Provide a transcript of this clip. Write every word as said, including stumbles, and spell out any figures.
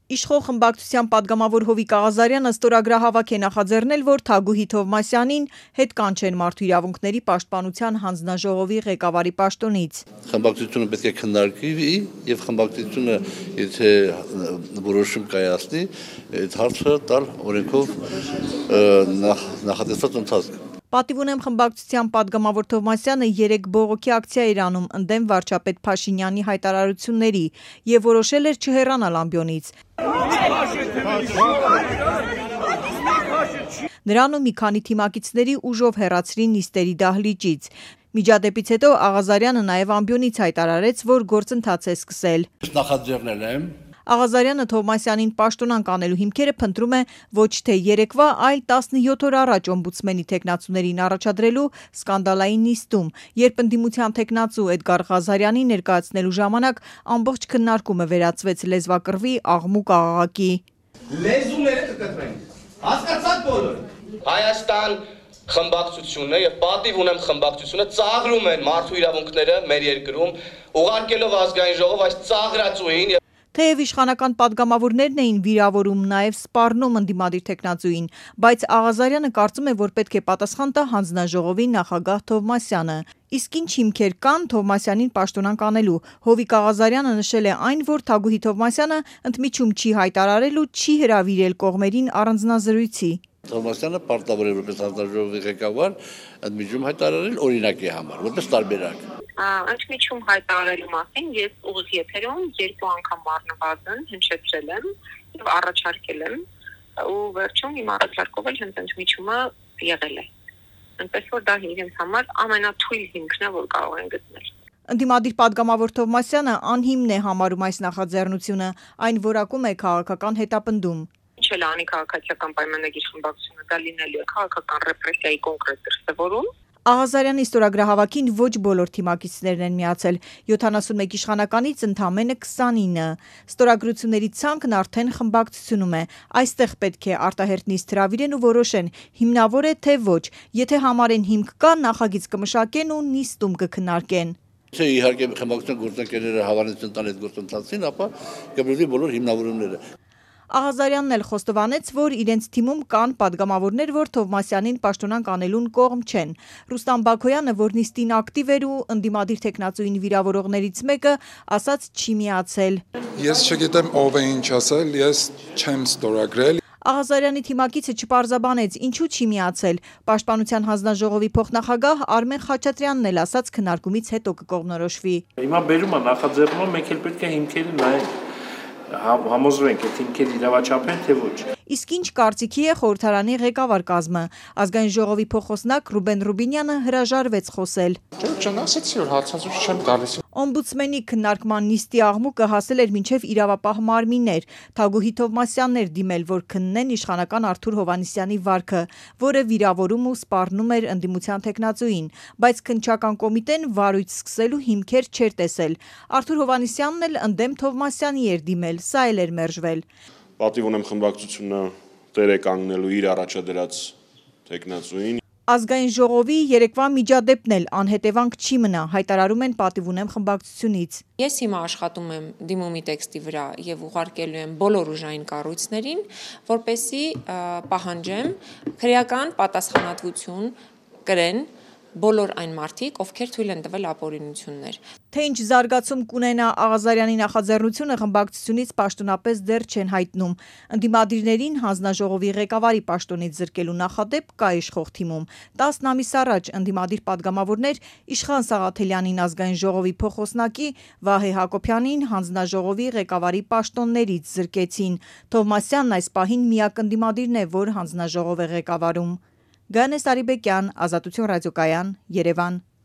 Իշխող խմբակցության պատգամավոր Հովիկ Աղազարյանը ստորագրահավաք է նախաձեռնել, որ Թագուհի Թովմասյանին հետ կանչեն Մարդու իրավունքների պաշտպանության հանձնաժողովի ղեկավարի պաշտոնից։ Խմբակցությունը պետք է քննարկվի եւ խմբակցությունը եթե որոշում կայացնի, այդ հարցը տալ օրենքով նախատեսված ընթացք։ Պատիվ ունեմ խմբակցության պատգամավոր Թովմասյանը երեկ բողոքի ակցիա էր անում ընդդեմ վարչապետ Փաշինյանի հայտարարությունների եւ որոշել էր չհեռանալ ամբիոնից։ Նրան ու մի քանի թիմակիցների ուժով հեռացրին նիստերի դահլիճից։ Միջադեպից հետո Աղազարյանը նաեւ ամբիոնից հայտարարեց, որ գործընթաց է սկսել։ Նախաձեռնել եմ Աղազարյանը Թովմասյանին պաշտոնանկ անելու հիմքերը փնտրում է ոչ թե երեկվա, այլ տասնյոթ օր առաջ օմբուդսմենի թեկնածուներին առաջադրելու սկանդալային նիստում, երբ ընդդիմության թեկնածու Էդգար Ղազարյանի ներկայացնելու ժամանակ ամբողջ քննարկումը վերածվեց լեզվակռվի աղմուկ աղաղակի։ Լեզուները կկտրենք, հասկացաք բոլորը։ Հայաստան խմբակցությունը եւ պատիվ ունեմ խմբակցությունը ծաղրում են մարդու իրավունքները մեր երկրում, ուղարկելով ազգային ժողով այս ծաղրածուին։ Թեև իշխանական պատգամավորներն էին վիրավորում, նաև սպառնում ընդդիմադիր թեկնածուին, բայց Աղազարյանը կարծում է, որ պետք է պատասխան տա հանձնաժողովի նախագահ Թովմասյանը։ Իսկ ինչ հիմքեր կան Թովմասյանին պաշտոնանկ անելու։ Հովիկ Աղազարյանը նշել է այն, որ Թագուհի Թովմասյանը ընդմիջում չի հայտարարել ու չի հրավիրել կողմերին առանձնազրույցի։ Թովմասյանը պարտավոր է որպես հանձնաժողովի ղեկավար ընդմիջում հայտարարել օրինակի համար, որպես տարբերակ։ Ընդմիջում հայտարարելու մասին ես ուղիղ եթերում երկու անգամ առնվազն հնչեցրել եմ եւ առաջարկել եմ ու վերջում իմ առաջարկով էլ հենց ընդմիջումը եղել է։ Այնպես որ դա իրենց համար ամենաթույլ հիմքն է, որ կարող են գտնել։ Ընդդիմադիր պատգամավոր Թովմասյանը անհիմն է համարում այս նախաձեռնությունը, այն որակում է քաղաքական հետապնդում։ Ինչ էլ անի քաղաքացիական պայմանագիր խմբակցությունը, դա լինելու է քաղաքական ռեպրեսիայի կոնկրետ դրսևորում։ Աղազարյանի ստորագրահավաքին ոչ բոլոր թիմակիցներն են միացել, յոթանասունմեկ իշխանականից ընդամենը քսանինը։ Ստորագրությունների ցանկն արդեն խմբակցությունում է։ Այստեղ պետք է արտահերթ նիստ հրավիրեն ու որոշեն, հիմնավոր է թե ոչ։ Եթե համարեն հիմք կա, նախագիծ կմշակեն ու նիստում կքննարկեն։ Եթե իհարկե խմբակցության գործընկերները հավանեցին տան այդ գործընթացին, ապա կբրդի բոլոր հիմնավորումները։ Աղազարյանն էլ խոստովանեց, որ իրենց թիմում կան պատգամավորներ, որ Թովմասյանին պաշտոնանկ անելուն կողմ չեն։ Ռուստամ Բաքոյանը, որ նիստին ակտիվ էր ու ընդդիմադիր թեկնածուին վիրավորողներից մեկը, ասաց չի միացել։ Ես չգիտեմ ով է ինչ ասել, ես չեմ ստորագրել։ Աղազարյանի թիմակիցը չպարզաբանեց, ինչու չի միացել։ Պաշտպանության հանձնաժողովի փոխնախագահ Արմեն Խաչատրյանն էլ ասաց քննարկումից հետո կկողմնորոշվի։ Հիմա բերում է նախաձեռնումը, մենք էլ պետք է հիմքերը նայենք, համոզվենք, այդ հիմքերը իրավաչափ են, թե ոչ։ Իսկ ինչ կարծիքի է խորհրդարանի ղեկավար կազմը։ Ազգային ժողովի փոխոսնակ Ռուբեն Ռուբինյանը հրաժարվեց խոսել։ Չնասեցի, որ հարցազրույց չեմ տալիս։ Օմբուդսմենի քննարկման նիստի աղմուկը հասել էր մինչև իրավապահ մարմիններ։ Թագուհի Թովմասյանն էր դիմել, որ քննեն իշխանական Արթուր Հովհաննիսյանի վարքը, որը վիրավորում ու սպառնում էր ընդդիմության թեկնածուին, բայց քննչական կոմիտեն վարույց սկսելու հիմքեր չէր տեսել։ Արթուր Հովհաննիսյանն էլ ընդդեմ Թովմասյանի էր դիմել, սա էլ էր մերժվել։ Պատիվ ունեմ խմբակցությունը տեր է կանգնելու իր առաջադրած թեկնածուին։ Ազգային ժողովի երեկվա միջադեպն էլ անհետևանք չի մնա, հայտարարում են Պատիվ ունեմ խմբակցությունից։ Ես հիմա աշխատում եմ դիմումի տեքստի վրա եւ ուղարկելու եմ բոլոր ուժային կառույցներին, որպեսզի պահանջեմ քրեական պատասխանատվություն կրեն բոլոր այն մարդիկ, ովքեր թույլ են տվել ապօրինություններ։ Թե ինչ զարգացում կունենա Աղազարյանի նախաձեռնությունը խմբակցությունից պաշտոնապես դեռ չեն հայտնում։ Ընդդիմադիրներին հանձնաժողովի ղեկավարի պաշտոնից զրկելու նախադեպ կա իշխող թիմում։ տասն ամիս առաջ ընդդիմադիր պատգամավորներ Իշխան Սաղաթելյանին ազգային ժողովի փոխոսնակի, Վահե Հակոբյանին հանձնաժողովի ղեկավարի պաշտոններից զրկեցին։ Թովմասյանն այս պահին միակ ընդդիմադիրն է, որ հանձնաժողով է ղեկավարում։ Գանես Արիբեկյան, Ազատություն ռադիոկայան, Երևան։